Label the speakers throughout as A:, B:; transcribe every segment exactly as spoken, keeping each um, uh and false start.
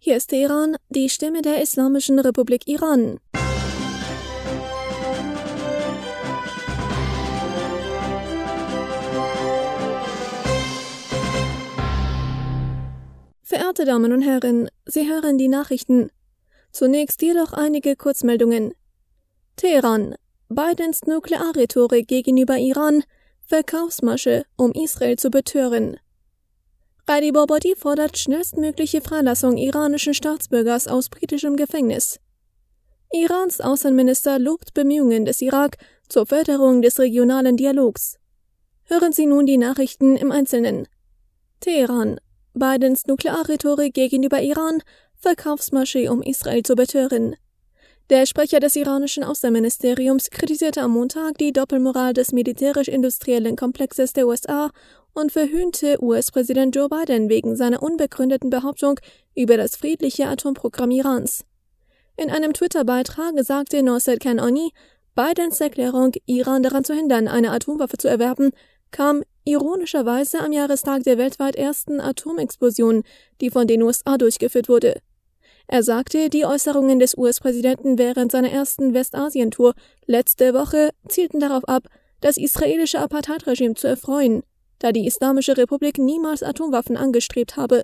A: Hier ist Teheran, die Stimme der Islamischen Republik Iran. Verehrte Damen und Herren, Sie hören die Nachrichten. Zunächst jedoch einige Kurzmeldungen. Teheran. Bidens Nuklearrhetorik gegenüber Iran, Verkaufsmasche, um Israel zu betören. Raidi Bobodi fordert schnellstmögliche Freilassung iranischen Staatsbürgers aus britischem Gefängnis. Irans Außenminister lobt Bemühungen des Irak zur Förderung des regionalen Dialogs. Hören Sie nun die Nachrichten im Einzelnen. Teheran. Bidens Nuklearrhetorik gegenüber Iran, Verkaufsmasche, um Israel zu betören. Der Sprecher des iranischen Außenministeriums kritisierte am Montag die Doppelmoral des militärisch-industriellen Komplexes der U S A und verhöhnte U S-Präsident Joe Biden wegen seiner unbegründeten Behauptung über das friedliche Atomprogramm Irans. In einem Twitter-Beitrag sagte Nosrat Kanani, Bidens Erklärung, Iran daran zu hindern, eine Atomwaffe zu erwerben, kam ironischerweise am Jahrestag der weltweit ersten Atomexplosion, die von den U S A durchgeführt wurde. Er sagte, die Äußerungen des U S-Präsidenten während seiner ersten Westasien-Tour letzte Woche zielten darauf ab, das israelische Apartheid-Regime zu erfreuen, da die Islamische Republik niemals Atomwaffen angestrebt habe.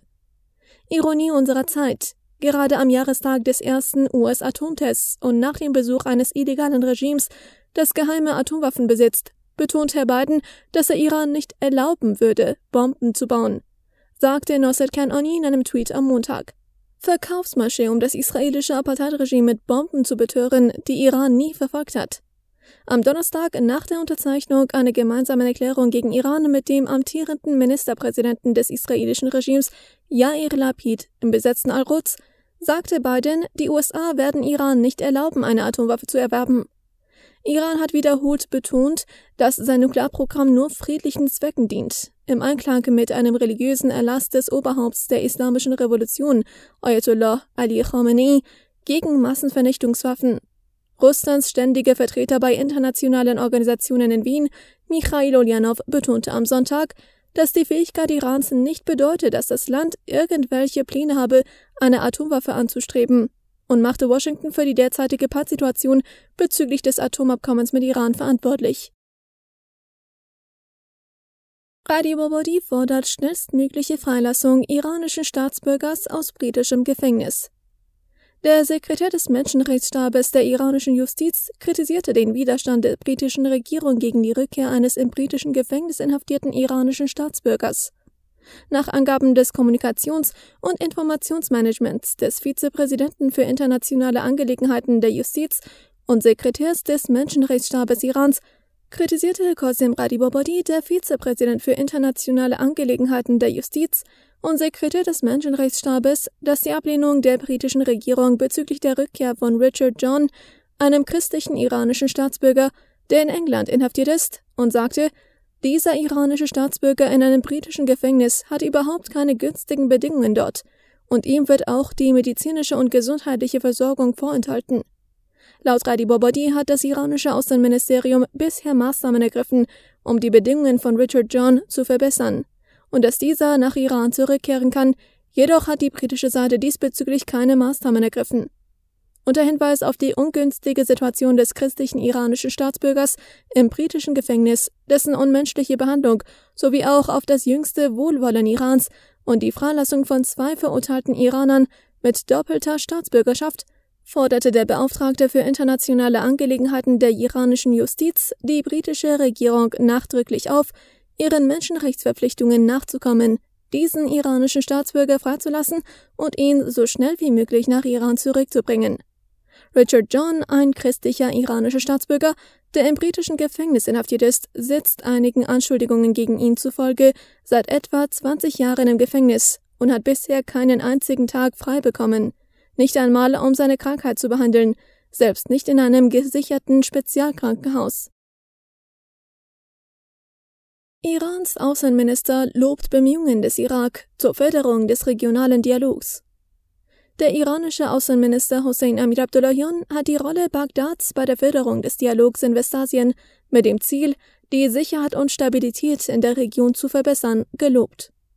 A: Ironie unserer Zeit. Gerade am Jahrestag des ersten U S-Atomtests und nach dem Besuch eines illegalen Regimes, das geheime Atomwaffen besitzt, betont Herr Biden, dass er Iran nicht erlauben würde, Bomben zu bauen, sagte Nosrat Kanani in einem Tweet am Montag. Verkaufsmasche, um das israelische Apartheid-Regime mit Bomben zu betören, die Iran nie verfolgt hat. Am Donnerstag nach der Unterzeichnung einer gemeinsamen Erklärung gegen Iran mit dem amtierenden Ministerpräsidenten des israelischen Regimes Yair Lapid im besetzten Al-Quds sagte Biden, die U S A werden Iran nicht erlauben, eine Atomwaffe zu erwerben. Iran hat wiederholt betont, dass sein Nuklearprogramm nur friedlichen Zwecken dient, im Einklang mit einem religiösen Erlass des Oberhaupts der Islamischen Revolution, Ayatollah Ali Khamenei, gegen Massenvernichtungswaffen. Russlands ständiger Vertreter bei internationalen Organisationen in Wien, Michail Ulyanov, betonte am Sonntag, dass die Fähigkeit Irans nicht bedeute, dass das Land irgendwelche Pläne habe, eine Atomwaffe anzustreben, und machte Washington für die derzeitige Pattsituation bezüglich des Atomabkommens mit Iran verantwortlich. Raidi Bobodi fordert schnellstmögliche Freilassung iranischen Staatsbürgers aus britischem Gefängnis. Der Sekretär des Menschenrechtsstabes der iranischen Justiz kritisierte den Widerstand der britischen Regierung gegen die Rückkehr eines im britischen Gefängnis inhaftierten iranischen Staatsbürgers. Nach Angaben des Kommunikations- und Informationsmanagements des Vizepräsidenten für internationale Angelegenheiten der Justiz und Sekretärs des Menschenrechtsstabes Irans kritisierte Qasem Raidi Bobodi, der Vizepräsident für internationale Angelegenheiten der Justiz und Sekretär des Menschenrechtsstabes, dass die Ablehnung der britischen Regierung bezüglich der Rückkehr von Richard John, einem christlichen iranischen Staatsbürger, der in England inhaftiert ist, und sagte, dieser iranische Staatsbürger in einem britischen Gefängnis hat überhaupt keine günstigen Bedingungen dort und ihm wird auch die medizinische und gesundheitliche Versorgung vorenthalten. Laut Raidi Bobodi hat das iranische Außenministerium bisher Maßnahmen ergriffen, um die Bedingungen von Richard John zu verbessern und dass dieser nach Iran zurückkehren kann, jedoch hat die britische Seite diesbezüglich keine Maßnahmen ergriffen. Unter Hinweis auf die ungünstige Situation des christlichen iranischen Staatsbürgers im britischen Gefängnis, dessen unmenschliche Behandlung sowie auch auf das jüngste Wohlwollen Irans und die Freilassung von zwei verurteilten Iranern mit doppelter Staatsbürgerschaft, forderte der Beauftragte für internationale Angelegenheiten der iranischen Justiz die britische Regierung nachdrücklich auf, ihren Menschenrechtsverpflichtungen nachzukommen, diesen iranischen Staatsbürger freizulassen und ihn so schnell wie möglich nach Iran zurückzubringen. Richard John, ein christlicher iranischer Staatsbürger, der im britischen Gefängnis inhaftiert ist, sitzt einigen Anschuldigungen gegen ihn zufolge seit etwa zwanzig Jahren im Gefängnis und hat bisher keinen einzigen Tag frei bekommen, nicht einmal um seine Krankheit zu behandeln, selbst nicht in einem gesicherten Spezialkrankenhaus. Irans Außenminister lobt Bemühungen des Irak zur Förderung des regionalen Dialogs. Der iranische Außenminister Hossein Amir Abdullahian hat die Rolle Bagdads bei der Förderung des Dialogs in Westasien mit dem Ziel, die Sicherheit und Stabilität in der Region zu verbessern, gelobt.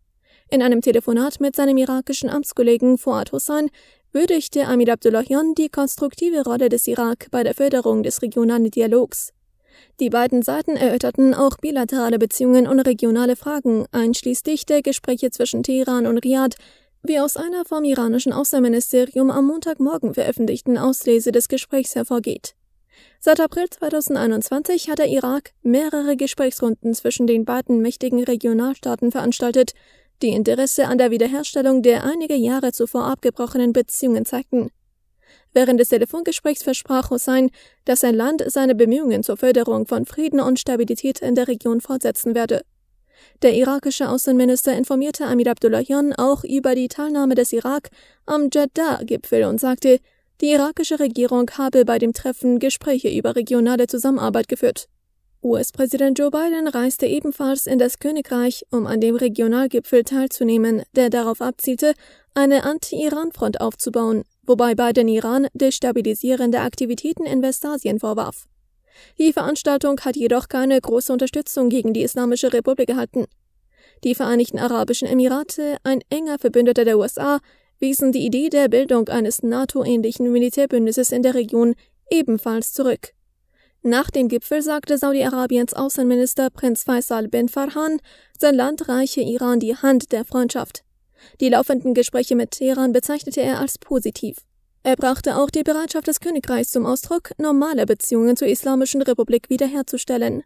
A: In einem Telefonat mit seinem irakischen Amtskollegen Fuad Hussein würdigte Amir Abdullahian die konstruktive Rolle des Irak bei der Förderung des regionalen Dialogs. Die beiden Seiten erörterten auch bilaterale Beziehungen und regionale Fragen, einschließlich der Gespräche zwischen Teheran und Riad, wie aus einer vom iranischen Außenministerium am Montagmorgen veröffentlichten Auslese des Gesprächs hervorgeht. Seit April zweitausendeinundzwanzig hat der Irak mehrere Gesprächsrunden zwischen den beiden mächtigen Regionalstaaten veranstaltet, die Interesse an der Wiederherstellung der einige Jahre zuvor abgebrochenen Beziehungen zeigten. Während des Telefongesprächs versprach Hussein, dass sein Land seine Bemühungen zur Förderung von Frieden und Stabilität in der Region fortsetzen werde. Der irakische Außenminister informierte Amir Abdullahian auch über die Teilnahme des Irak am Jeddah-Gipfel und sagte, die irakische Regierung habe bei dem Treffen Gespräche über regionale Zusammenarbeit geführt. U S-Präsident Joe Biden reiste ebenfalls in das Königreich, um an dem Regionalgipfel teilzunehmen, der darauf abzielte, eine Anti-Iran-Front aufzubauen, wobei Biden Iran destabilisierende Aktivitäten in Westasien vorwarf. Die Veranstaltung hat jedoch keine große Unterstützung gegen die Islamische Republik erhalten. Die Vereinigten Arabischen Emirate, ein enger Verbündeter der U S A, wiesen die Idee der Bildung eines NATO-ähnlichen Militärbündnisses in der Region ebenfalls zurück. Nach dem Gipfel sagte Saudi-Arabiens Außenminister Prinz Faisal bin Farhan, sein Land reiche Iran die Hand der Freundschaft. Die laufenden Gespräche mit Teheran bezeichnete er als positiv. Er brachte auch die Bereitschaft des Königreichs zum Ausdruck, normale Beziehungen zur Islamischen Republik wiederherzustellen.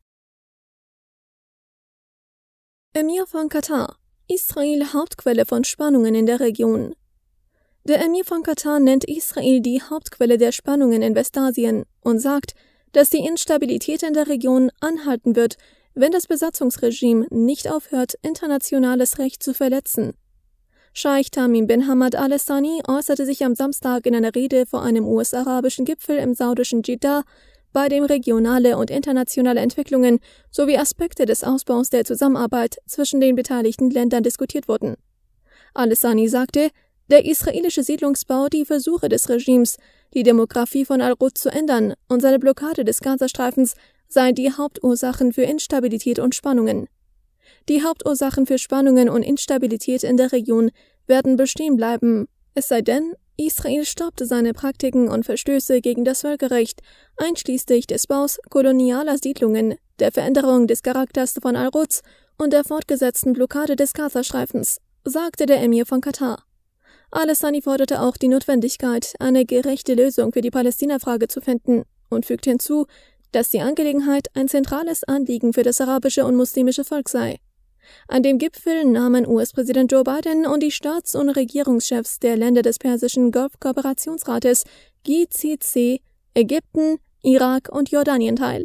A: Emir von Katar: Israel Hauptquelle von Spannungen in der Region. Der Emir von Katar nennt Israel die Hauptquelle der Spannungen in Westasien und sagt, dass die Instabilität in der Region anhalten wird, wenn das Besatzungsregime nicht aufhört, internationales Recht zu verletzen. Scheich Tamim bin Hamad Al Thani äußerte sich am Samstag in einer Rede vor einem U S-arabischen Gipfel im saudischen Jeddah, bei dem regionale und internationale Entwicklungen sowie Aspekte des Ausbaus der Zusammenarbeit zwischen den beteiligten Ländern diskutiert wurden. Al Thani sagte, der israelische Siedlungsbau, die Versuche des Regimes, die Demografie von Al-Quds zu ändern und seine Blockade des Gazastreifens seien die Hauptursachen für Instabilität und Spannungen. Die Hauptursachen für Spannungen und Instabilität in der Region werden bestehen bleiben, es sei denn, Israel stoppt seine Praktiken und Verstöße gegen das Völkerrecht, einschließlich des Baus kolonialer Siedlungen, der Veränderung des Charakters von Al-Quds und der fortgesetzten Blockade des Gazastreifens, sagte der Emir von Katar. Al Thani forderte auch die Notwendigkeit, eine gerechte Lösung für die Palästina-Frage zu finden und fügte hinzu, dass die Angelegenheit ein zentrales Anliegen für das arabische und muslimische Volk sei. An dem Gipfel nahmen U S-Präsident Joe Biden und die Staats- und Regierungschefs der Länder des Persischen Golfkooperationsrates G C C, Ägypten, Irak und Jordanien teil.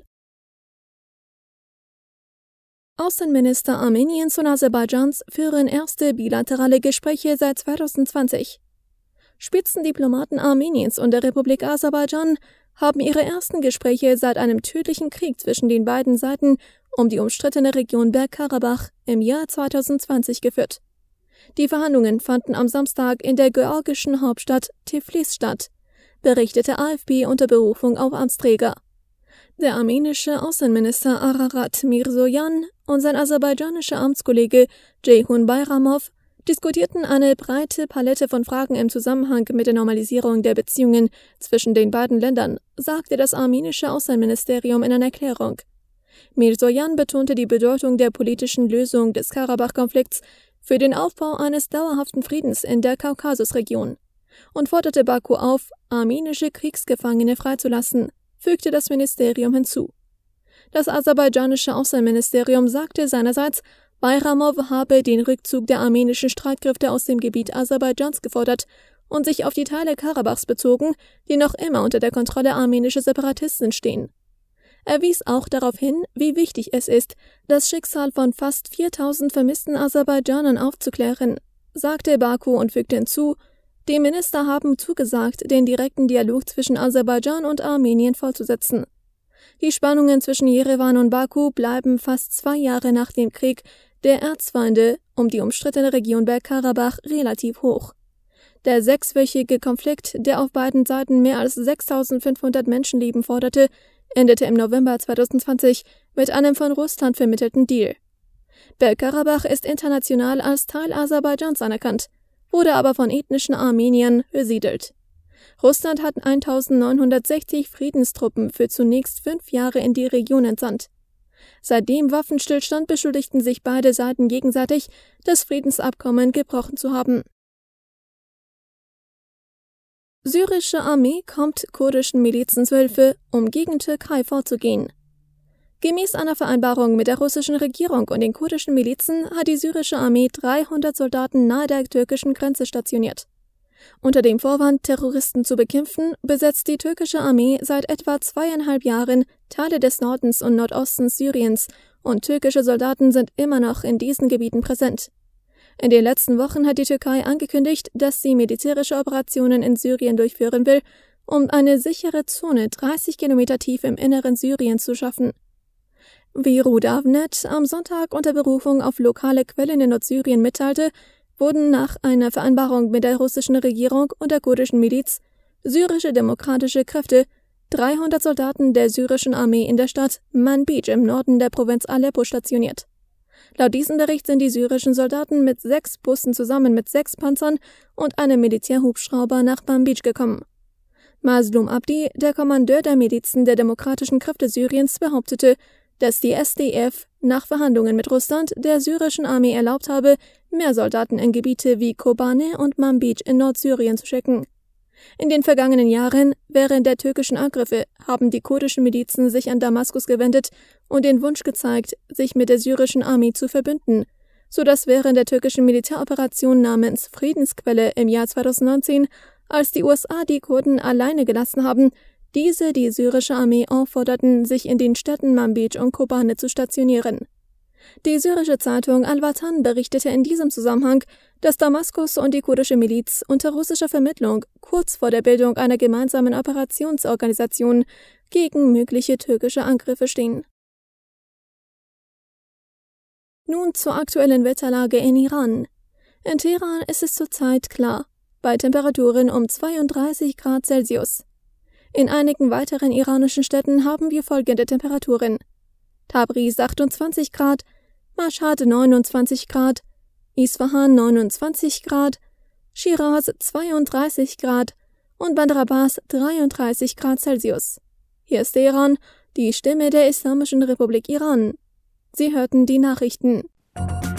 A: Außenminister Armeniens und Aserbaidschans führen erste bilaterale Gespräche seit zweitausendzwanzig. Spitzendiplomaten Armeniens und der Republik Aserbaidschan haben ihre ersten Gespräche seit einem tödlichen Krieg zwischen den beiden Seiten um die umstrittene Region Bergkarabach im Jahr zweitausendzwanzig geführt. Die Verhandlungen fanden am Samstag in der georgischen Hauptstadt Tiflis statt, berichtete A F P unter Berufung auf Amtsträger. Der armenische Außenminister Ararat Mirzoyan und sein aserbaidschanischer Amtskollege Ceyhun Bayramov diskutierten eine breite Palette von Fragen im Zusammenhang mit der Normalisierung der Beziehungen zwischen den beiden Ländern, sagte das armenische Außenministerium in einer Erklärung. Mirzoyan betonte die Bedeutung der politischen Lösung des Karabach-Konflikts für den Aufbau eines dauerhaften Friedens in der Kaukasusregion und forderte Baku auf, armenische Kriegsgefangene freizulassen, fügte das Ministerium hinzu. Das aserbaidschanische Außenministerium sagte seinerseits, Bayramov habe den Rückzug der armenischen Streitkräfte aus dem Gebiet Aserbaidschans gefordert und sich auf die Teile Karabachs bezogen, die noch immer unter der Kontrolle armenischer Separatisten stehen. Er wies auch darauf hin, wie wichtig es ist, das Schicksal von fast viertausend vermissten Aserbaidschanern aufzuklären, sagte Baku und fügte hinzu, die Minister haben zugesagt, den direkten Dialog zwischen Aserbaidschan und Armenien fortzusetzen. Die Spannungen zwischen Jerewan und Baku bleiben fast zwei Jahre nach dem Krieg der Erzfeinde um die umstrittene Region Bergkarabach relativ hoch. Der sechswöchige Konflikt, der auf beiden Seiten mehr als sechstausendfünfhundert Menschenleben forderte, endete im November zweitausendzwanzig mit einem von Russland vermittelten Deal. Bergkarabach ist international als Teil Aserbaidschans anerkannt, wurde aber von ethnischen Armeniern besiedelt. Russland hat eintausendneunhundertsechzig Friedenstruppen für zunächst fünf Jahre in die Region entsandt. Seit dem Waffenstillstand beschuldigten sich beide Seiten gegenseitig, das Friedensabkommen gebrochen zu haben. Syrische Armee kommt kurdischen Milizen zu Hilfe, um gegen Türkei vorzugehen. Gemäß einer Vereinbarung mit der russischen Regierung und den kurdischen Milizen hat die syrische Armee dreihundert Soldaten nahe der türkischen Grenze stationiert. Unter dem Vorwand, Terroristen zu bekämpfen, besetzt die türkische Armee seit etwa zweieinhalb Jahren Teile des Nordens und Nordostens Syriens, und türkische Soldaten sind immer noch in diesen Gebieten präsent. In den letzten Wochen hat die Türkei angekündigt, dass sie militärische Operationen in Syrien durchführen will, um eine sichere Zone dreißig Kilometer tief im Inneren Syriens zu schaffen. Wie Rudavnet am Sonntag unter Berufung auf lokale Quellen in Nordsyrien mitteilte, wurden nach einer Vereinbarung mit der russischen Regierung und der kurdischen Miliz syrische demokratische Kräfte dreihundert Soldaten der syrischen Armee in der Stadt Manbij im Norden der Provinz Aleppo stationiert. Laut diesem Bericht sind die syrischen Soldaten mit sechs Bussen zusammen mit sechs Panzern und einem Militärhubschrauber nach Manbij gekommen. Mazlum Abdi, der Kommandeur der Milizen der demokratischen Kräfte Syriens, behauptete, dass die S D F nach Verhandlungen mit Russland der syrischen Armee erlaubt habe, mehr Soldaten in Gebiete wie Kobane und Manbij in Nordsyrien zu schicken. In den vergangenen Jahren, während der türkischen Angriffe, haben die kurdischen Milizen sich an Damaskus gewendet und den Wunsch gezeigt, sich mit der syrischen Armee zu verbünden, sodass während der türkischen Militäroperation namens Friedensquelle im Jahr zweitausendneunzehn, als die U S A die Kurden alleine gelassen haben, diese die syrische Armee aufforderten, sich in den Städten Manbij und Kobane zu stationieren. Die syrische Zeitung Al-Watan berichtete in diesem Zusammenhang, dass Damaskus und die kurdische Miliz unter russischer Vermittlung kurz vor der Bildung einer gemeinsamen Operationsorganisation gegen mögliche türkische Angriffe stehen. Nun zur aktuellen Wetterlage in Iran. In Teheran ist es zurzeit klar, bei Temperaturen um zweiunddreißig Grad Celsius. In einigen weiteren iranischen Städten haben wir folgende Temperaturen: Tabriz achtundzwanzig Grad, Mashhad neunundzwanzig Grad, Isfahan neunundzwanzig Grad, Shiraz zweiunddreißig Grad und Bandar Abbas dreiunddreißig Grad Celsius. Hier ist Teheran, die Stimme der Islamischen Republik Iran. Sie hörten die Nachrichten.